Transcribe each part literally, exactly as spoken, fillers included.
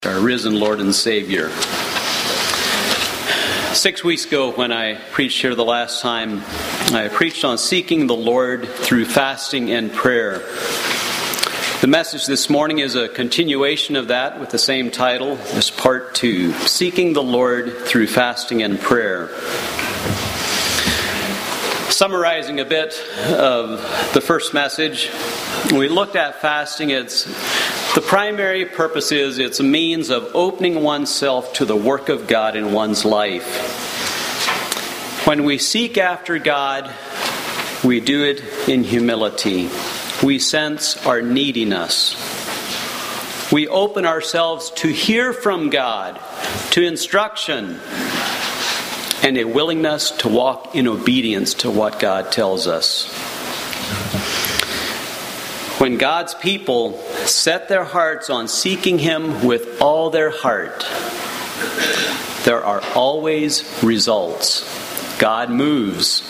Our risen Lord and Savior. Six weeks ago when I preached here the last time, I preached on seeking the Lord through fasting and prayer. The message this morning is a continuation of that with the same title, this part two, Seeking the Lord through Fasting and Prayer. Summarizing a bit of the first message, we looked at fasting. It's the primary purpose is it's a means of opening oneself to the work of God in one's life. When we seek after God, we do it in humility. We sense our neediness. We open ourselves to hear from God, to instruction, and a willingness to walk in obedience to what God tells us. When God's people set their hearts on seeking Him with all their heart, there are always results. God moves.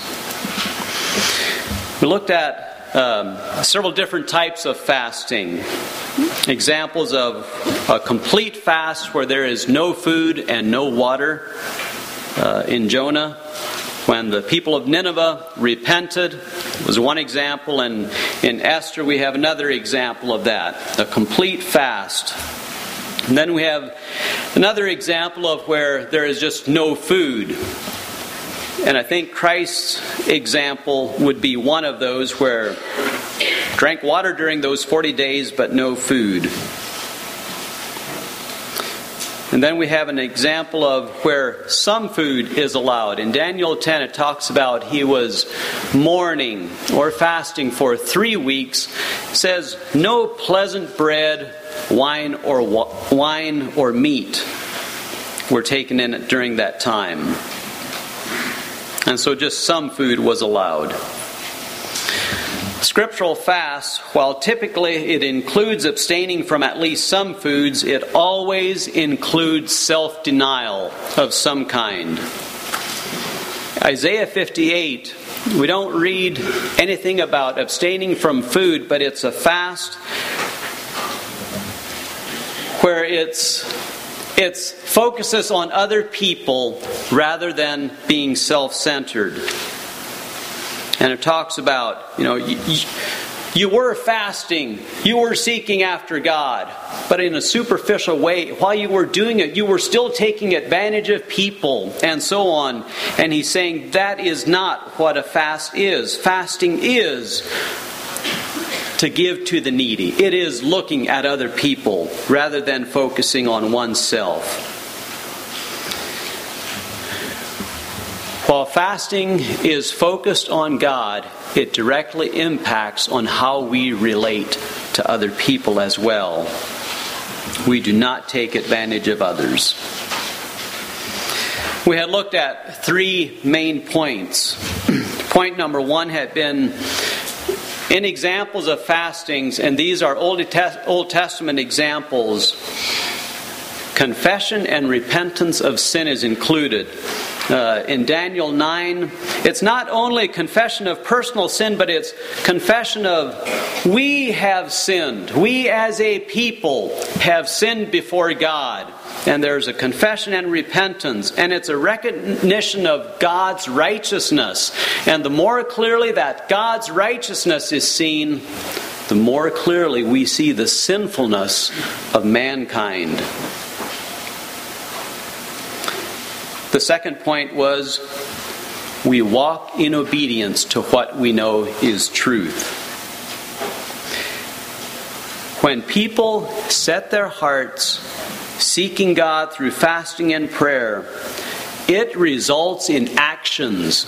We looked at um, several different types of fasting. Examples of a complete fast where there is no food and no water. Uh, in Jonah, when the people of Nineveh repented, was one example, and in Esther we have another example of that, a complete fast. And then we have another example of where there is just no food. And I think Christ's example would be one of those where drank water during those forty days but no food. And then we have an example of where some food is allowed. In Daniel ten, it talks about he was mourning or fasting for three weeks. It says, no pleasant bread, wine, or wine or meat were taken in during that time. And so just some food was allowed. Scriptural fast, while typically it includes abstaining from at least some foods, it always includes self-denial of some kind. Isaiah fifty-eight, we don't read anything about abstaining from food, but it's a fast where it's it's focuses on other people rather than being self-centered. And it talks about, you know, you, you were fasting, you were seeking after God, but in a superficial way. While you were doing it, you were still taking advantage of people and so on. And he's saying that is not what a fast is. Fasting is to give to the needy. It is looking at other people rather than focusing on oneself. While fasting is focused on God, it directly impacts on how we relate to other people as well. We do not take advantage of others. We had looked at three main points. Point number one had been in examples of fastings, and these are Old Testament examples, confession and repentance of sin is included. Uh, in Daniel nine, it's not only confession of personal sin, but it's confession of we have sinned. We as a people have sinned before God. And there's a confession and repentance. And it's a recognition of God's righteousness. And the more clearly that God's righteousness is seen, the more clearly we see the sinfulness of mankind. The second point was we walk in obedience to what we know is truth. When people set their hearts seeking God through fasting and prayer, it results in actions.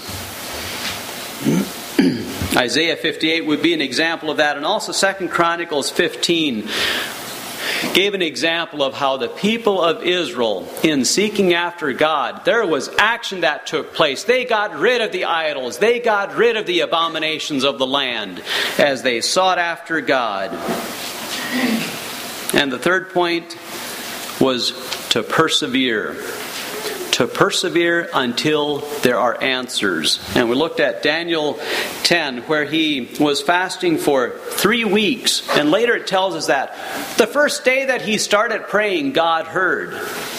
Isaiah fifty-eight would be an example of that, and also Second Chronicles fifteen gave an example of how the people of Israel, in seeking after God, there was action that took place. They got rid of the idols. They got rid of the abominations of the land as they sought after God. And the third point was to persevere. to persevere until there are answers. And we looked at Daniel ten, where he was fasting for three weeks. And later it tells us that the first day that he started praying, God heard.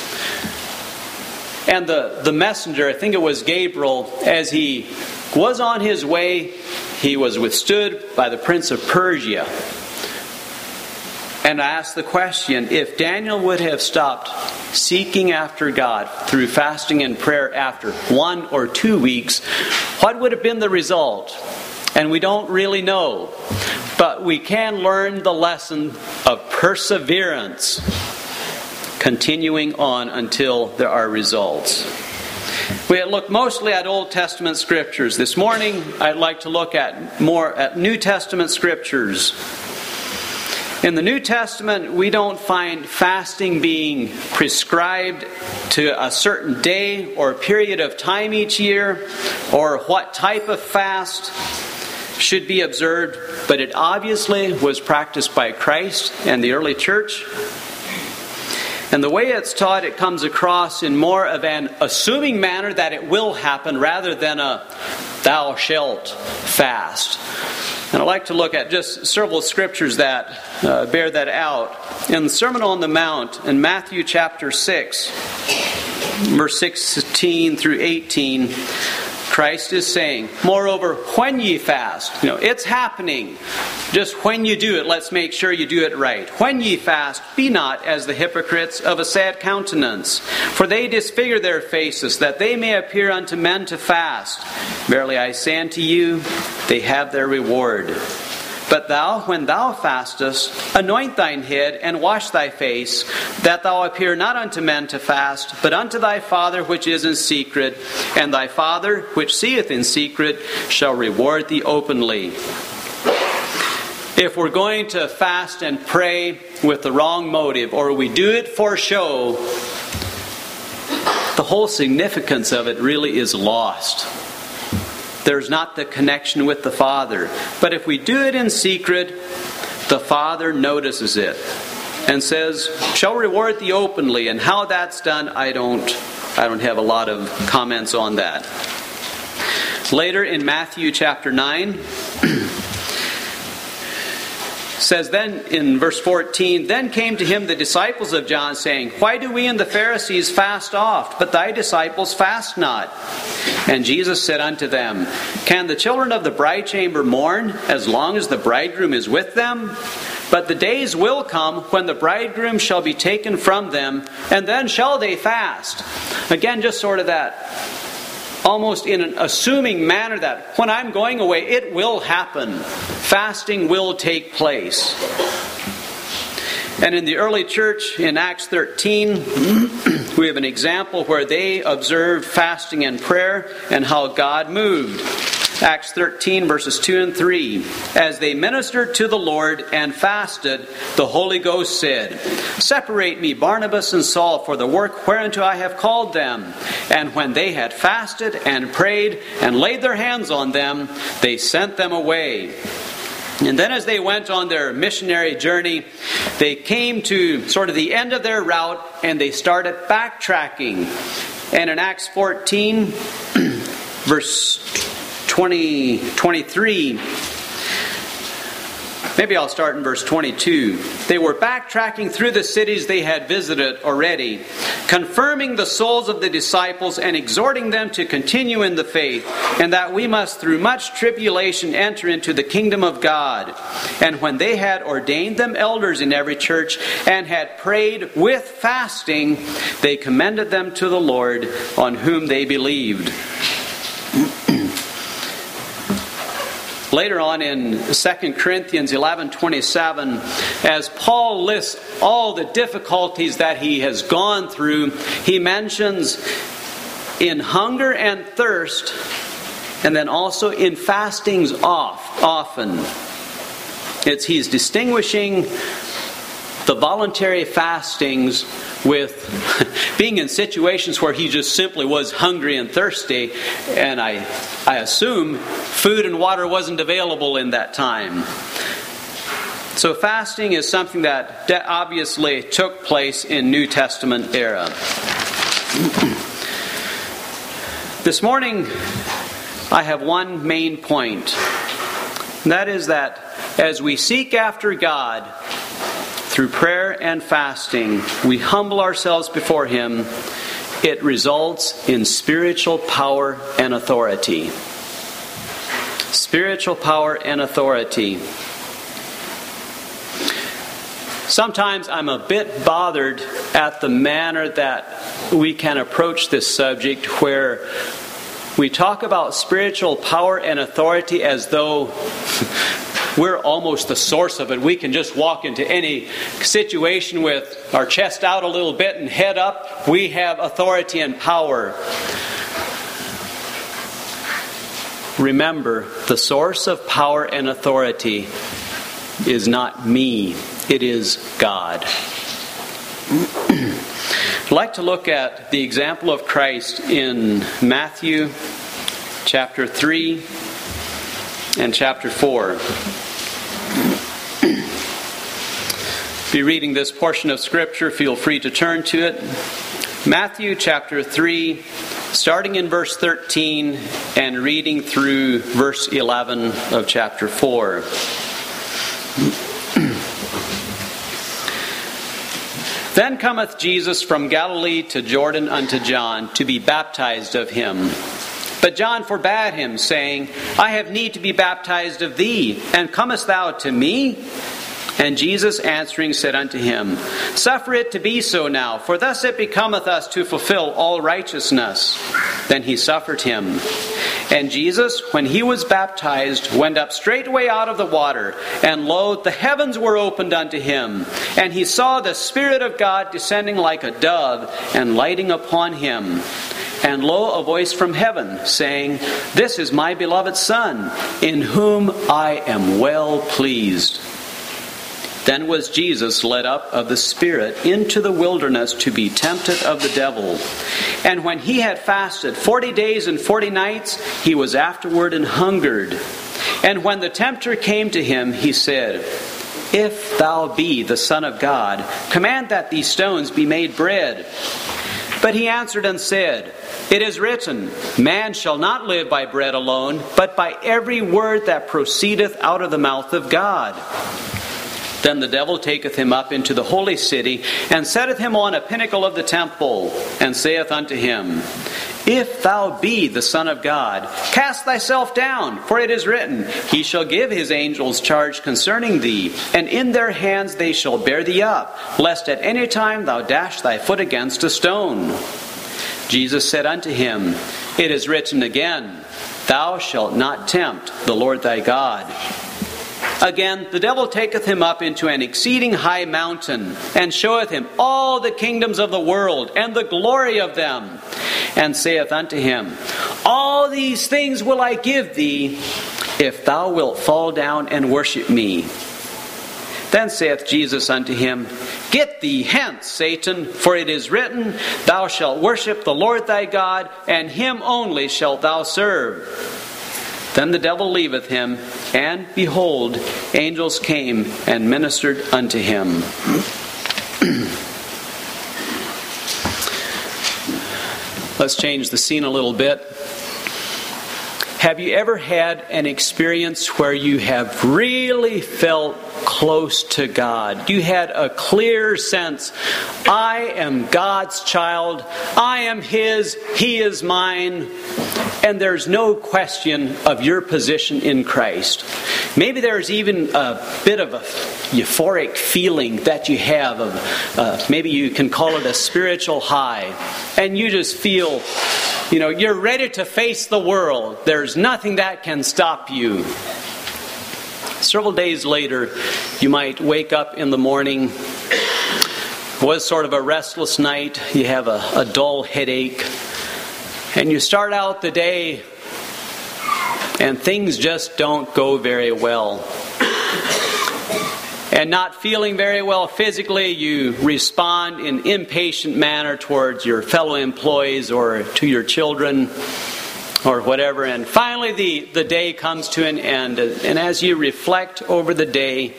And the, the messenger, I think it was Gabriel, as he was on his way, he was withstood by the prince of Persia. And I asked the question, if Daniel would have stopped seeking after God through fasting and prayer after one or two weeks, what would have been the result? And we don't really know. But we can learn the lesson of perseverance, continuing on until there are results. We look mostly at Old Testament scriptures. This morning, I'd like to look at more at New Testament scriptures. In the New Testament, we don't find fasting being prescribed to a certain day or period of time each year, or what type of fast should be observed, but it obviously was practiced by Christ and the early church. And the way it's taught, it comes across in more of an assuming manner that it will happen rather than a thou shalt fast. And I'd like to look at just several scriptures that uh, bear that out. In the Sermon on the Mount, in Matthew chapter six, verse sixteen through eighteen, Christ is saying, moreover, when ye fast, you know, it's happening. Just when you do it, let's make sure you do it right. When ye fast, be not as the hypocrites of a sad countenance, for they disfigure their faces, that they may appear unto men to fast. Verily I say unto you, they have their reward. But thou, when thou fastest, anoint thine head and wash thy face, that thou appear not unto men to fast, but unto thy Father which is in secret, and thy Father which seeth in secret shall reward thee openly. If we're going to fast and pray with the wrong motive, or we do it for show, the whole significance of it really is lost. There's not the connection with the Father. But if we do it in secret, the Father notices it and says, shall reward thee openly. And how that's done, I don't, I don't have a lot of comments on that. Later in Matthew chapter nine, says then in verse fourteen, then came to him the disciples of John, saying, why do we and the Pharisees fast oft, but thy disciples fast not? And Jesus said unto them, can the children of the bride chamber mourn as long as the bridegroom is with them? But the days will come when the bridegroom shall be taken from them, and then shall they fast. Again, just sort of that, almost in an assuming manner that when I'm going away, it will happen. Fasting will take place. And in the early church, in Acts thirteen, we have an example where they observed fasting and prayer and how God moved. Acts thirteen, verses two and three. As they ministered to the Lord and fasted, the Holy Ghost said, separate me, Barnabas and Saul, for the work whereunto I have called them. And when they had fasted and prayed and laid their hands on them, they sent them away. And then as they went on their missionary journey, they came to sort of the end of their route and they started backtracking. And in Acts fourteen, verse twenty, twenty-three, maybe I'll start in verse twenty-two. They were backtracking through the cities they had visited already, confirming the souls of the disciples and exhorting them to continue in the faith, and that we must through much tribulation enter into the kingdom of God. And when they had ordained them elders in every church and had prayed with fasting, they commended them to the Lord, on whom they believed. Later on in Second Corinthians eleven twenty-seven, as Paul lists all the difficulties that he has gone through, he mentions in hunger and thirst, and then also in fastings off, often. It's he's distinguishing the voluntary fastings with being in situations where he just simply was hungry and thirsty, and I I assume food and water wasn't available in that time. So fasting is something that obviously took place in New Testament era. This morning, I have one main point. And that is that as we seek after God through prayer and fasting, we humble ourselves before Him, it results in spiritual power and authority. Spiritual power and authority. Sometimes I'm a bit bothered at the manner that we can approach this subject, where we talk about spiritual power and authority as though we're almost the source of it. We can just walk into any situation with our chest out a little bit and head up. We have authority and power. Remember, the source of power and authority is not me. It is God. I'd like to look at the example of Christ in Matthew chapter three and chapter four. Be reading this portion of Scripture, feel free to turn to it. Matthew chapter three, starting in verse thirteen and reading through verse eleven of chapter four. Then cometh Jesus from Galilee to Jordan unto John, to be baptized of him. But John forbade him, saying, I have need to be baptized of thee, and comest thou to me? And Jesus answering said unto him, Suffer it to be so now, for thus it becometh us to fulfill all righteousness. Then he suffered him. And Jesus, when he was baptized, went up straightway out of the water, and lo, the heavens were opened unto him. And he saw the Spirit of God descending like a dove, and lighting upon him. And lo, a voice from heaven, saying, This is my beloved Son, in whom I am well pleased. Then was Jesus led up of the Spirit into the wilderness to be tempted of the devil. And when he had fasted forty days and forty nights, he was afterward and hungered. And when the tempter came to him, he said, If thou be the Son of God, command that these stones be made bread. But he answered and said, It is written, Man shall not live by bread alone, but by every word that proceedeth out of the mouth of God. Then the devil taketh him up into the holy city, and setteth him on a pinnacle of the temple, and saith unto him, If thou be the Son of God, cast thyself down, for it is written, He shall give his angels charge concerning thee, and in their hands they shall bear thee up, lest at any time thou dash thy foot against a stone. Jesus said unto him, It is written again, Thou shalt not tempt the Lord thy God. Again, the devil taketh him up into an exceeding high mountain, and showeth him all the kingdoms of the world, and the glory of them, and saith unto him, All these things will I give thee, if thou wilt fall down and worship me. Then saith Jesus unto him, Get thee hence, Satan, for it is written, Thou shalt worship the Lord thy God, and him only shalt thou serve. Then the devil leaveth him, and behold, angels came and ministered unto him. Let's change the scene a little bit. Have you ever had an experience where you have really felt close to God? You had a clear sense, I am God's child, I am His, He is mine, and there's no question of your position in Christ. Maybe there's even a bit of a euphoric feeling that you have, of uh, maybe you can call it a spiritual high, and you just feel, you know, you're ready to face the world. There's nothing that can stop you. Several days later, you might wake up in the morning. It was sort of a restless night. You have a, a dull headache. And you start out the day, and things just don't go very well. And not feeling very well physically, you respond in impatient manner towards your fellow employees or to your children or whatever. And finally the, the day comes to an end. And as you reflect over the day,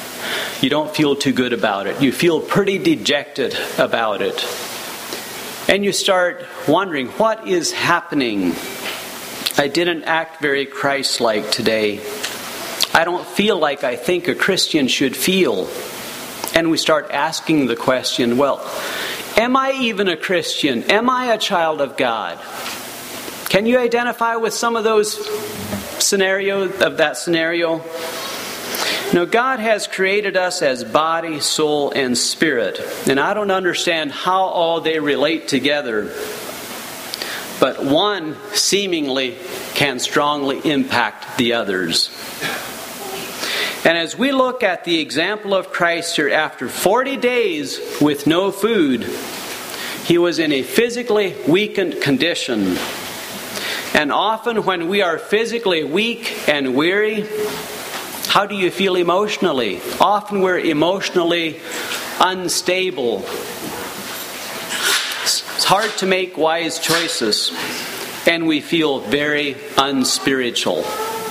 you don't feel too good about it. You feel pretty dejected about it. And you start wondering, what is happening? I didn't act very Christ-like today. I don't feel like I think a Christian should feel. And we start asking the question, well, am I even a Christian? Am I a child of God? Can you identify with some of those scenarios, of that scenario? Now, God has created us as body, soul, and spirit. And I don't understand how all they relate together. But one seemingly can strongly impact the others. And as we look at the example of Christ here, after forty days with no food, He was in a physically weakened condition. And often when we are physically weak and weary, how do you feel emotionally? Often we're emotionally unstable. It's hard to make wise choices, and we feel very unspiritual.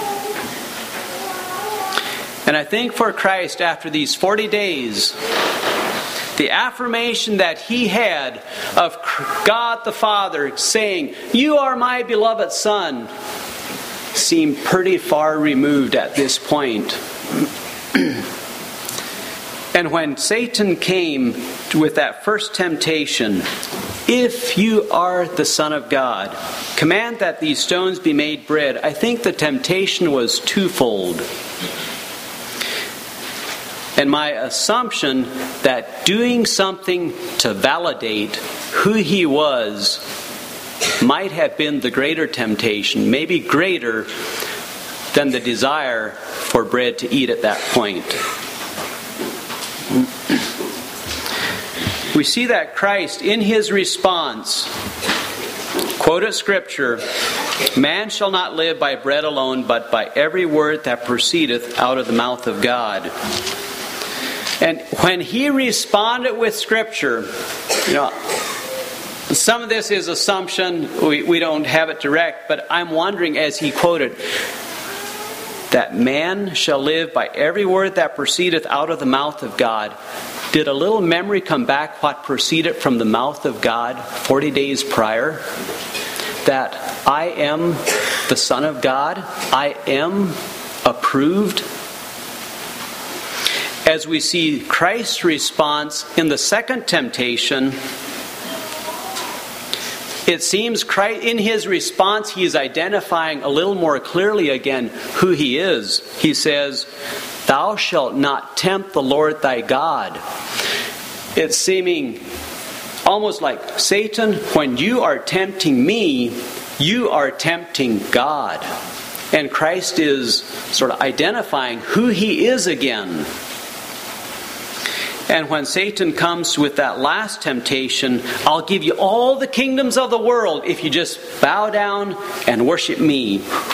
And I think for Christ, after these forty days, the affirmation that He had of God the Father saying, "You are my beloved Son," seemed pretty far removed at this point. And when Satan came with that first temptation, "If you are the Son of God, command that these stones be made bread," I think the temptation was twofold. And my assumption that doing something to validate who He was might have been the greater temptation, maybe greater than the desire for bread to eat at that point. We see that Christ, in His response, quoted Scripture, "Man shall not live by bread alone, but by every word that proceedeth out of the mouth of God." And when He responded with Scripture, you know, some of this is assumption, we, we don't have it direct, but I'm wondering as He quoted, that man shall live by every word that proceedeth out of the mouth of God. Did a little memory come back what proceeded from the mouth of God forty days prior? That I am the Son of God. I am approved. As we see Christ's response in the second temptation, it seems Christ, in His response, He is identifying a little more clearly again who He is. He says, "Thou shalt not tempt the Lord thy God." It's seeming almost like, Satan, when you are tempting me, you are tempting God. And Christ is sort of identifying who He is again. And when Satan comes with that last temptation, "I'll give you all the kingdoms of the world if you just bow down and worship me,"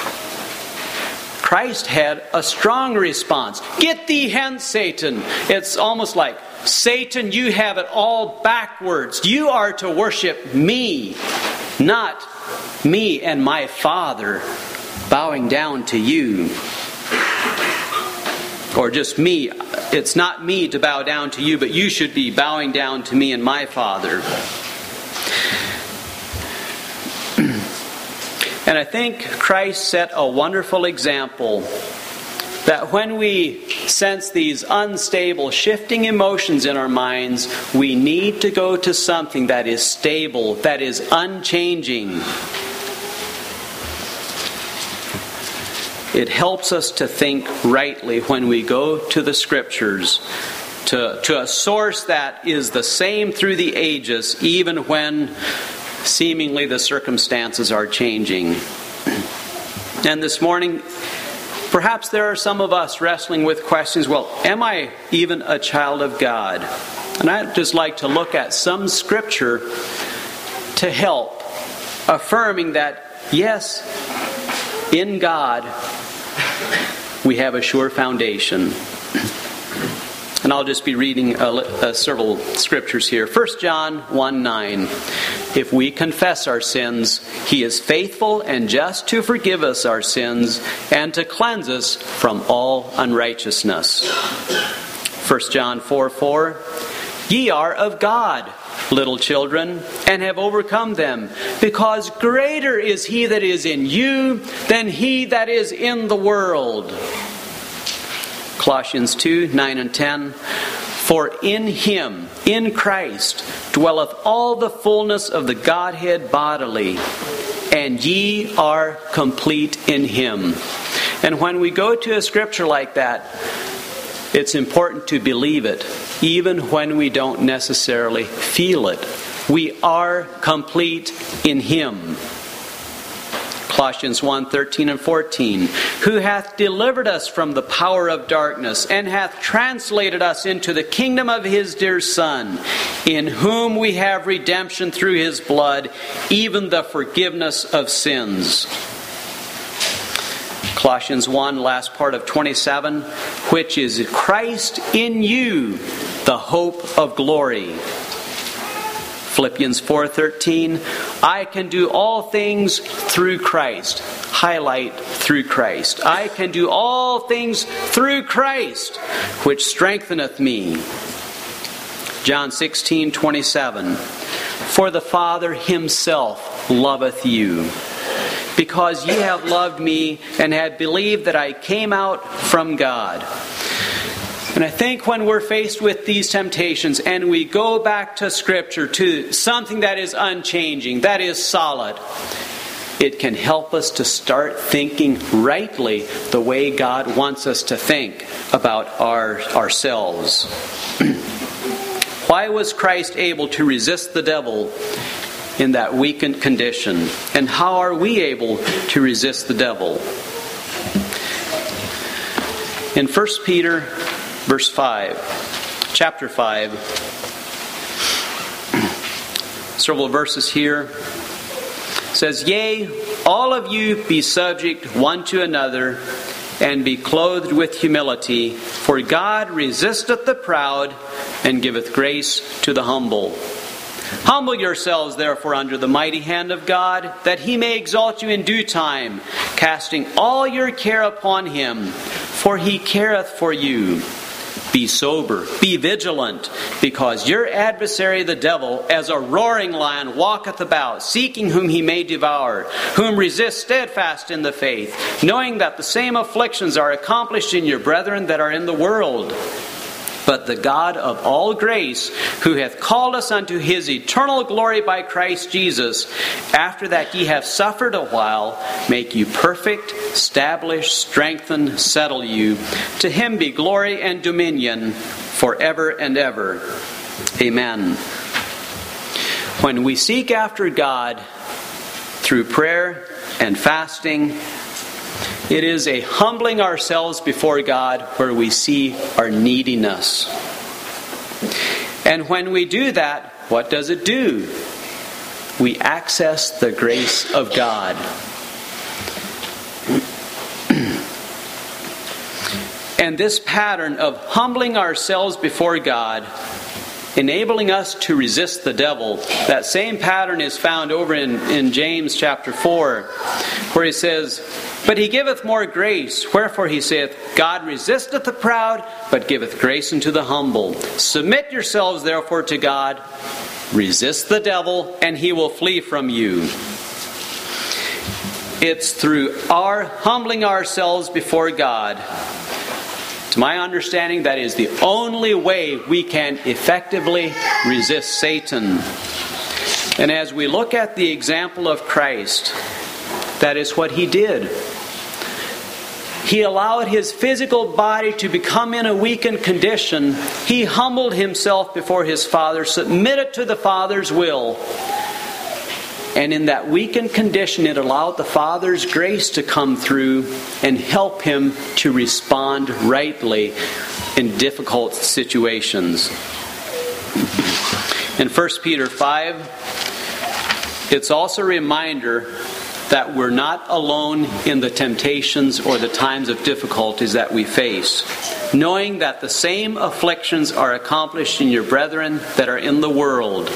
Christ had a strong response. "Get thee hence, Satan." It's almost like, "Satan, you have it all backwards. You are to worship me, not me and my Father bowing down to you." Or just me. It's not me to bow down to you, but you should be bowing down to me and my Father. And I think Christ set a wonderful example that when we sense these unstable, shifting emotions in our minds, we need to go to something that is stable, that is unchanging. It helps us to think rightly when we go to the Scriptures, to, to a source that is the same through the ages, even when seemingly the circumstances are changing. And this morning, perhaps there are some of us wrestling with questions, well, am I even a child of God? And I'd just like to look at some Scripture to help, affirming that, yes, in God, we have a sure foundation. And I'll just be reading a, a, several scriptures here. First John one nine. "If we confess our sins, He is faithful and just to forgive us our sins and to cleanse us from all unrighteousness." First John four four. "Ye are of God, little children, and have overcome them, because greater is he that is in you than he that is in the world. Colossians two, nine and ten. For in him, in Christ, dwelleth all the fullness of the Godhead bodily, and ye are complete in him. And when we go to a scripture like that, it's important to believe it, even when we don't necessarily feel it. We are complete in him. Colossians one, thirteen and fourteen. Who hath delivered us from the power of darkness, and hath translated us into the kingdom of his dear Son, in whom we have redemption through his blood, even the forgiveness of sins. Colossians one, last part of twenty-seven. Which is Christ in you, the hope of glory. Philippians four thirteen, I can do all things through Christ. Highlight through Christ. I can do all things through Christ, which strengtheneth me. John sixteen twenty-seven, for the Father himself loveth you, because ye have loved me and have believed that I came out from God. And I think when we're faced with these temptations and we go back to Scripture, to something that is unchanging, that is solid, it can help us to start thinking rightly the way God wants us to think about our ourselves. Why was Christ able to resist the devil in that weakened condition? And how are we able to resist the devil? In First Peter verse five, chapter five, several verses here, says, Yea, all of you be subject one to another, and be clothed with humility, for God resisteth the proud, and giveth grace to the humble. Humble yourselves, therefore, under the mighty hand of God, that he may exalt you in due time, casting all your care upon him, for he careth for you. Be sober, be vigilant, because your adversary the devil, as a roaring lion, walketh about, seeking whom he may devour, whom resist steadfast in the faith, knowing that the same afflictions are accomplished in your brethren that are in the world. But the God of all grace, who hath called us unto his eternal glory by Christ Jesus, after that ye have suffered a while, make you perfect, establish, strengthen, settle you. To him be glory and dominion forever and ever. Amen. When we seek after God through prayer and fasting, it is a humbling ourselves before God where we see our neediness. And when we do that, what does it do? We access the grace of God. And this pattern of humbling ourselves before God, enabling us to resist the devil, that same pattern is found over in, in James chapter four, where he says, But he giveth more grace, wherefore he saith, God resisteth the proud, but giveth grace unto the humble. Submit yourselves therefore to God, resist the devil, and he will flee from you. It's through our humbling ourselves before God, to my understanding, that is the only way we can effectively resist Satan. And as we look at the example of Christ, that is what he did. He allowed his physical body to become in a weakened condition. He humbled himself before his Father, submitted to the Father's will. And in that weakened condition, it allowed the Father's grace to come through and help him to respond rightly in difficult situations. In First Peter five, it's also a reminder that we're not alone in the temptations or the times of difficulties that we face, knowing that the same afflictions are accomplished in your brethren that are in the world.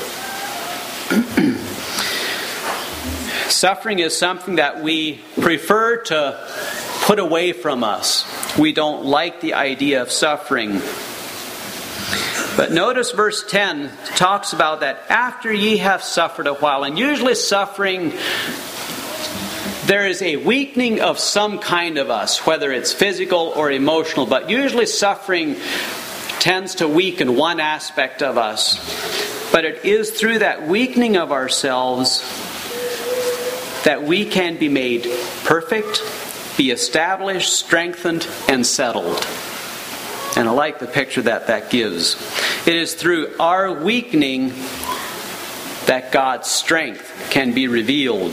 Suffering is something that we prefer to put away from us. We don't like the idea of suffering. But notice verse ten talks about that after ye have suffered a while. And usually suffering, there is a weakening of some kind of us, whether it's physical or emotional. But usually suffering tends to weaken one aspect of us. But it is through that weakening of ourselves that we can be made perfect, be established, strengthened, and settled. And I like the picture that that gives. It is through our weakening that God's strength can be revealed.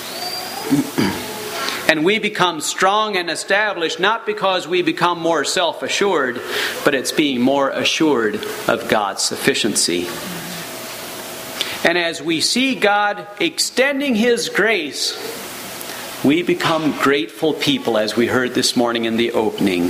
And we become strong and established not because we become more self-assured, but it's being more assured of God's sufficiency. And as we see God extending His grace, we become grateful people, as we heard this morning in the opening.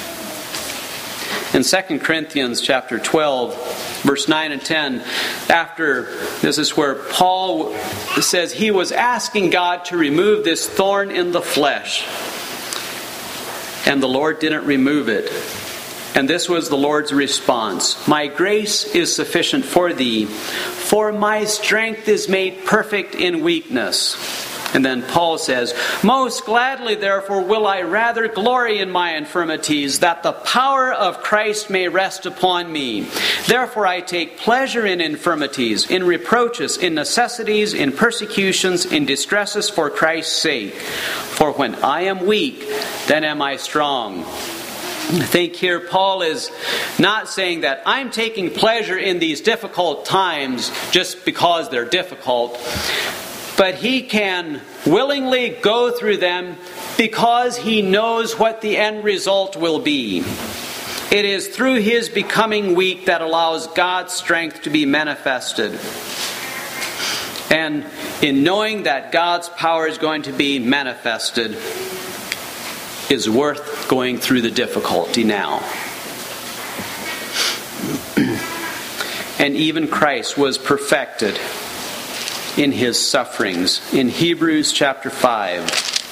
In Second Corinthians chapter twelve, verse nine and ten, after, this is where Paul says he was asking God to remove this thorn in the flesh. And the Lord didn't remove it. And this was the Lord's response. My grace is sufficient for thee, for my strength is made perfect in weakness. And then Paul says, most gladly therefore will I rather glory in my infirmities, that the power of Christ may rest upon me. Therefore I take pleasure in infirmities, in reproaches, in necessities, in persecutions, in distresses for Christ's sake. For when I am weak, then am I strong. I think here Paul is not saying that I'm taking pleasure in these difficult times just because they're difficult. But he can willingly go through them because he knows what the end result will be. It is through his becoming weak that allows God's strength to be manifested. And in knowing that God's power is going to be manifested is worth going through the difficulty now. And even Christ was perfected in His sufferings. In Hebrews chapter five,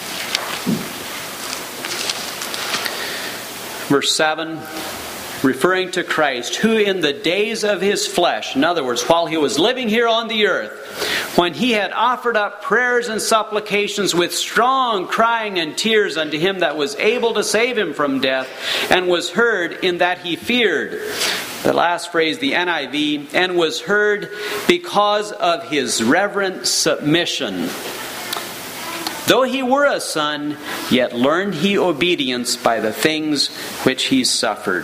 verse seven, referring to Christ, who in the days of His flesh, in other words, while He was living here on the earth, when He had offered up prayers and supplications with strong crying and tears unto Him that was able to save him from death, and was heard in that He feared. The last phrase, the N I V, and was heard because of His reverent submission. Though He were a son, yet learned He obedience by the things which He suffered.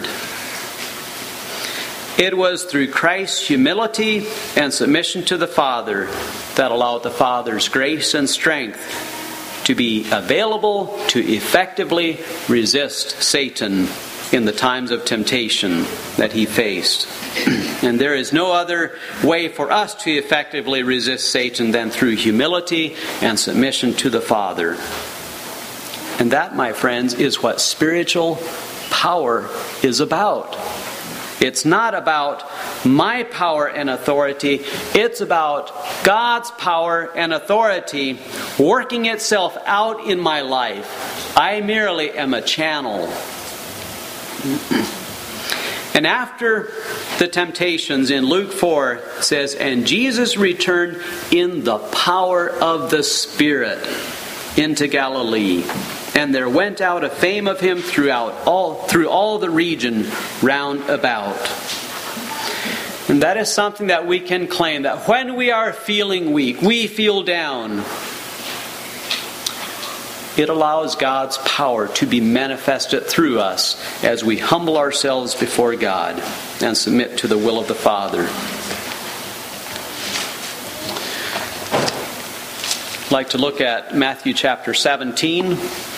It was through Christ's humility and submission to the Father that allowed the Father's grace and strength to be available to effectively resist Satan in the times of temptation that He faced. And there is no other way for us to effectively resist Satan than through humility and submission to the Father. And that, my friends, is what spiritual power is about. It's not about my power and authority. It's about God's power and authority working itself out in my life. I merely am a channel. And after the temptations in Luke four, it says, and Jesus returned in the power of the Spirit into Galilee. And there went out a fame of Him throughout all through all the region round about. And that is something that we can claim, that when we are feeling weak, we feel down, it allows God's power to be manifested through us as we humble ourselves before God and submit to the will of the Father. I'd like to look at Matthew chapter seventeen.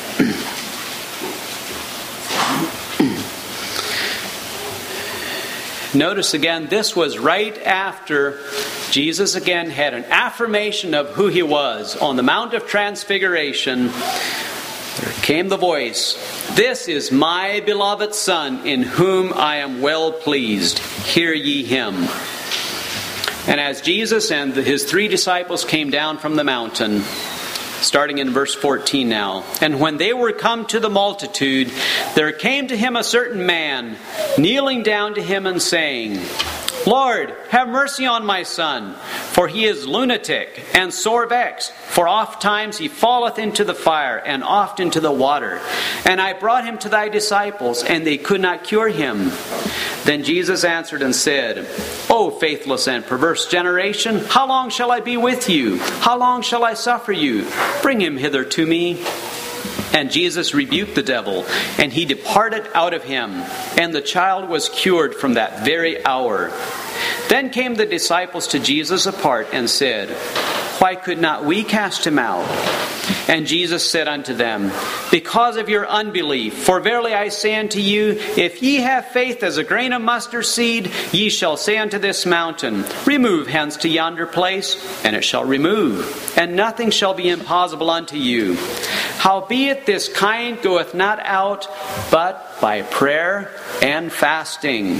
Notice again, this was right after Jesus again had an affirmation of who He was. On the Mount of Transfiguration, there came the voice, this is my beloved Son, in whom I am well pleased. Hear ye Him. And as Jesus and His three disciples came down from the mountain, Starting in verse fourteen now. And when they were come to the multitude, there came to him a certain man, kneeling down to him and saying, Lord, have mercy on my son, for he is lunatic and sore vexed. For oft times he falleth into the fire, and oft into the water. And I brought him to thy disciples, and they could not cure him. Then Jesus answered and said, O faithless and perverse generation, how long shall I be with you? How long shall I suffer you? Bring him hither to me. And Jesus rebuked the devil, and he departed out of him, and the child was cured from that very hour. Then came the disciples to Jesus apart, and said, Why could not we cast him out? And Jesus said unto them, Because of your unbelief. For verily I say unto you, if ye have faith as a grain of mustard seed, ye shall say unto this mountain, Remove hence to yonder place, and it shall remove, and nothing shall be impossible unto you. Howbeit this kind goeth not out, but by prayer and fasting.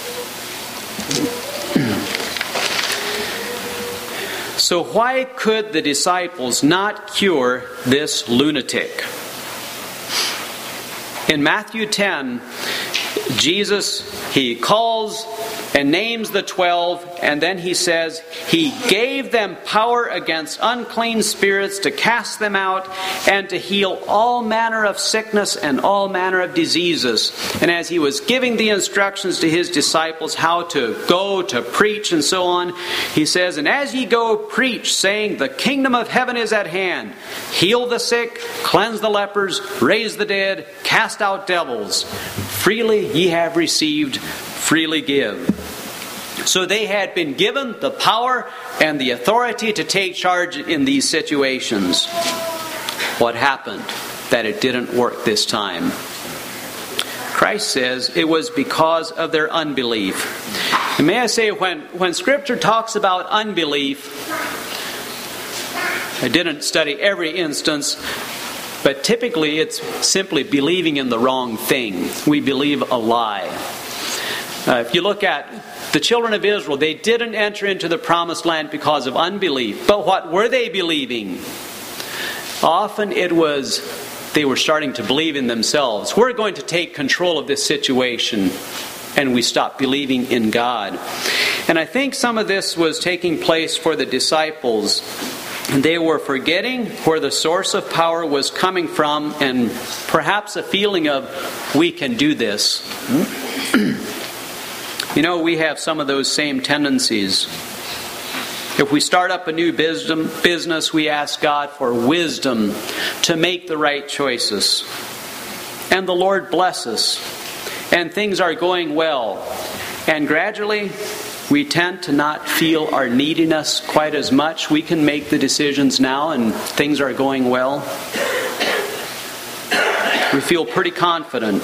So why could the disciples not cure this lunatic? In Matthew ten, Jesus, he calls and names the twelve, and then he says, He gave them power against unclean spirits to cast them out and to heal all manner of sickness and all manner of diseases. And as he was giving the instructions to his disciples how to go, to preach, and so on, he says, And as ye go, preach, saying, The kingdom of heaven is at hand. Heal the sick, cleanse the lepers, raise the dead, cast out devils. Freely ye have received, freely give. So they had been given the power and the authority to take charge in these situations. What happened? That it didn't work this time. Christ says it was because of their unbelief. And may I say, when, when Scripture talks about unbelief, I didn't study every instance, but typically it's simply believing in the wrong thing. We believe a lie. Uh, if you look at the children of Israel, they didn't enter into the promised land because of unbelief. But what were they believing? Often it was they were starting to believe in themselves. We're going to take control of this situation. And we stopped believing in God. And I think some of this was taking place for the disciples. And they were forgetting where the source of power was coming from, and perhaps a feeling of, we can do this. You know, we have some of those same tendencies. If we start up a new business, we ask God for wisdom to make the right choices. And the Lord bless us. And things are going well. And gradually, we tend to not feel our neediness quite as much. We can make the decisions now and things are going well. We feel pretty confident.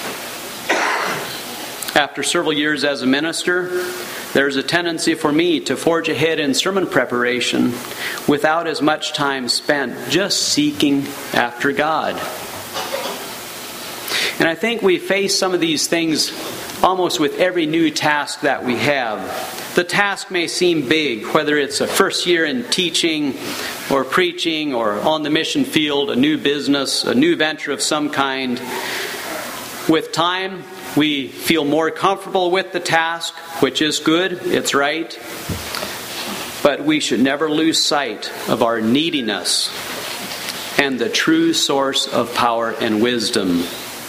After several years as a minister, there's a tendency for me to forge ahead in sermon preparation without as much time spent just seeking after God. And I think we face some of these things almost with every new task that we have. The task may seem big, whether it's a first year in teaching or preaching or on the mission field, a new business, a new venture of some kind. With time, we feel more comfortable with the task, which is good, it's right. But we should never lose sight of our neediness and the true source of power and wisdom.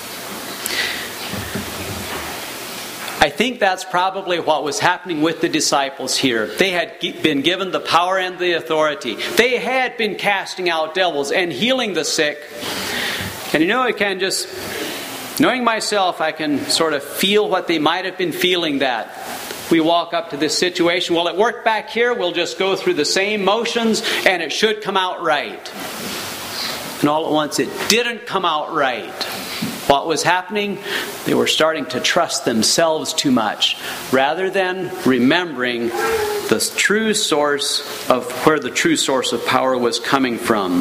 I think that's probably what was happening with the disciples here. They had been given the power and the authority. They had been casting out devils and healing the sick. And you know, I can just, knowing myself, I can sort of feel what they might have been feeling, that we walk up to this situation. Well, it worked back here. We'll just go through the same motions and it should come out right. And all at once it didn't come out right. What was happening? They were starting to trust themselves too much, rather than remembering the true source of where the true source of power was coming from.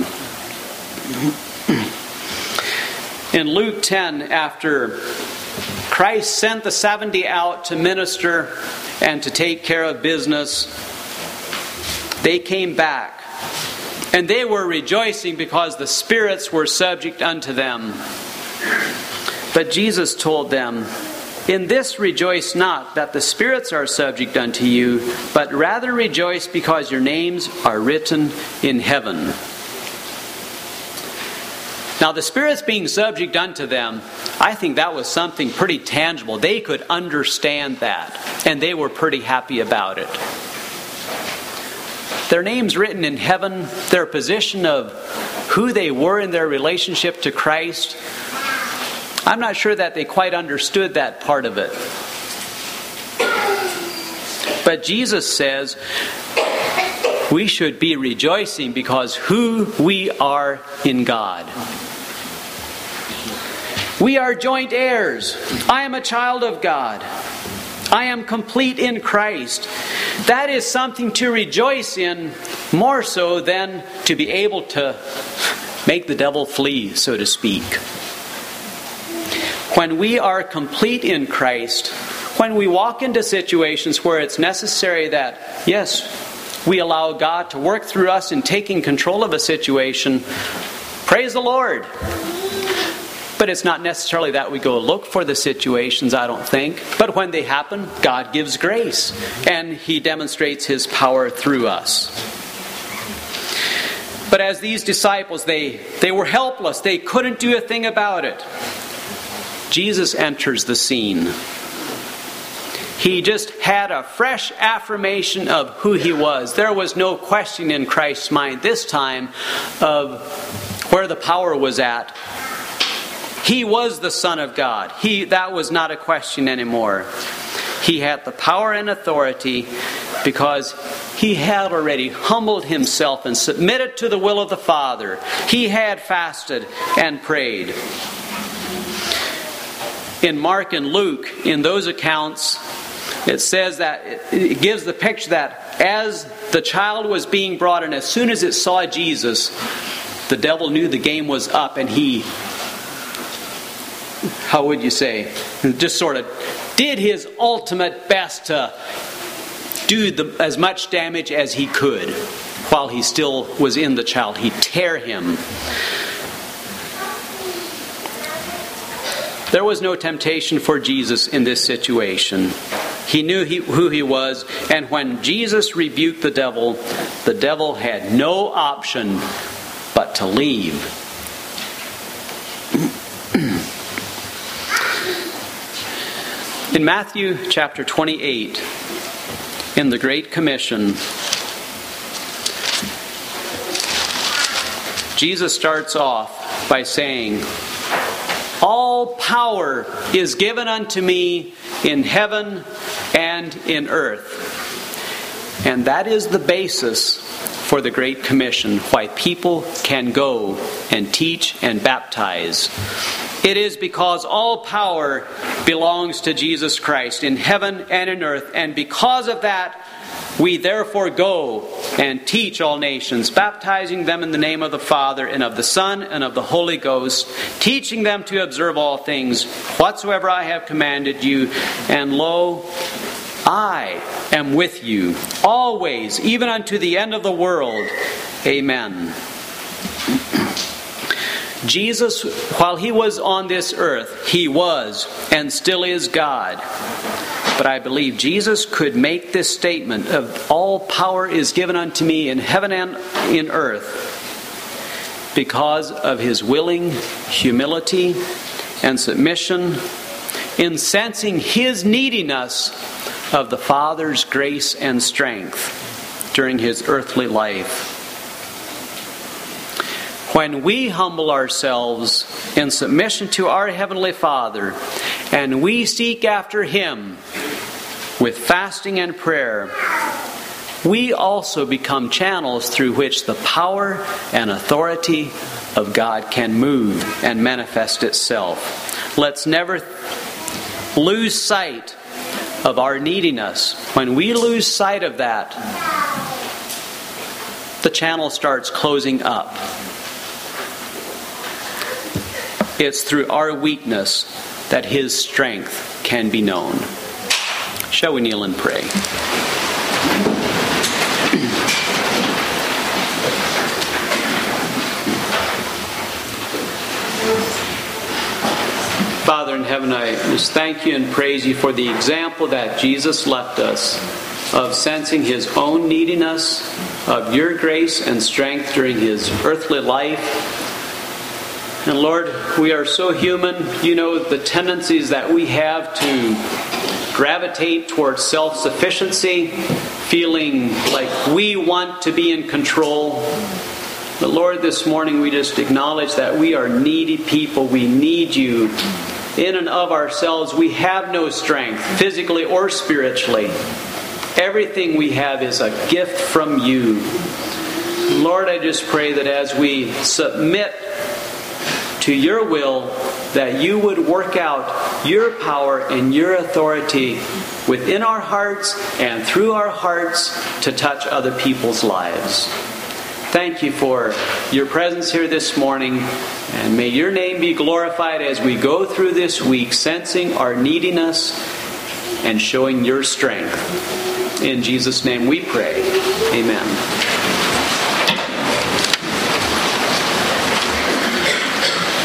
In Luke ten, after Christ sent the seventy out to minister and to take care of business, they came back. And they were rejoicing because the spirits were subject unto them. But Jesus told them, In this rejoice not that the spirits are subject unto you, but rather rejoice because your names are written in heaven. Now the spirits being subject unto them, I think that was something pretty tangible. They could understand that, and they were pretty happy about it. Their names written in heaven, their position of who they were in their relationship to Christ, I'm not sure that they quite understood that part of it. But Jesus says we should be rejoicing because who we are in God. We are joint heirs. I am a child of God. I am complete in Christ. That is something to rejoice in more so than to be able to make the devil flee, so to speak. When we are complete in Christ, when we walk into situations where it's necessary that, yes, we allow God to work through us in taking control of a situation, praise the Lord. But it's not necessarily that we go look for the situations, I don't think. But when they happen, God gives grace. And He demonstrates His power through us. But as these disciples, they, they were helpless. They couldn't do a thing about it. Jesus enters the scene. He just had a fresh affirmation of who He was. There was no question in Christ's mind this time of where the power was at. He was the Son of God. He, that was not a question anymore. He had the power and authority because He had already humbled Himself and submitted to the will of the Father. He had fasted and prayed. In Mark and Luke, in those accounts, it says that it gives the picture that as the child was being brought in, as soon as it saw Jesus, the devil knew the game was up, and he, how would you say, just sort of did his ultimate best to do the, as much damage as he could while he still was in the child. He'd tear him. There was no temptation for Jesus in this situation. He knew he, who He was, and when Jesus rebuked the devil, the devil had no option but to leave. In Matthew chapter twenty-eight, in the Great Commission, Jesus starts off by saying, All power is given unto me in heaven and in earth. And that is the basis for the Great Commission, why people can go and teach and baptize. It is because all power belongs to Jesus Christ in heaven and in earth. And because of that, we therefore go and teach all nations, baptizing them in the name of the Father and of the Son and of the Holy Ghost, teaching them to observe all things whatsoever I have commanded you. And lo, I am with you always, even unto the end of the world. Amen. Jesus, while He was on this earth, He was and still is God. But I believe Jesus could make this statement of all power is given unto me in heaven and in earth because of His willing humility and submission in sensing His neediness of the Father's grace and strength during His earthly life. When we humble ourselves in submission to our Heavenly Father and we seek after Him with fasting and prayer, we also become channels through which the power and authority of God can move and manifest itself. Let's never lose sight of our neediness. When we lose sight of that, the channel starts closing up. It's through our weakness that His strength can be known. Shall we kneel and pray? heaven, I just thank you and praise you for the example that Jesus left us of sensing his own neediness of your grace and strength during his earthly life. And Lord, we are so human. You know the tendencies that we have to gravitate towards self-sufficiency, feeling like we want to be in control. But Lord, this morning we just acknowledge that we are needy people. We need you. In and of ourselves, we have no strength, physically or spiritually. Everything we have is a gift from you. Lord, I just pray that as we submit to your will, that you would work out your power and your authority within our hearts and through our hearts to touch other people's lives. Thank you for your presence here this morning, and may your name be glorified as we go through this week, sensing our neediness and showing your strength. In Jesus' name we pray. Amen.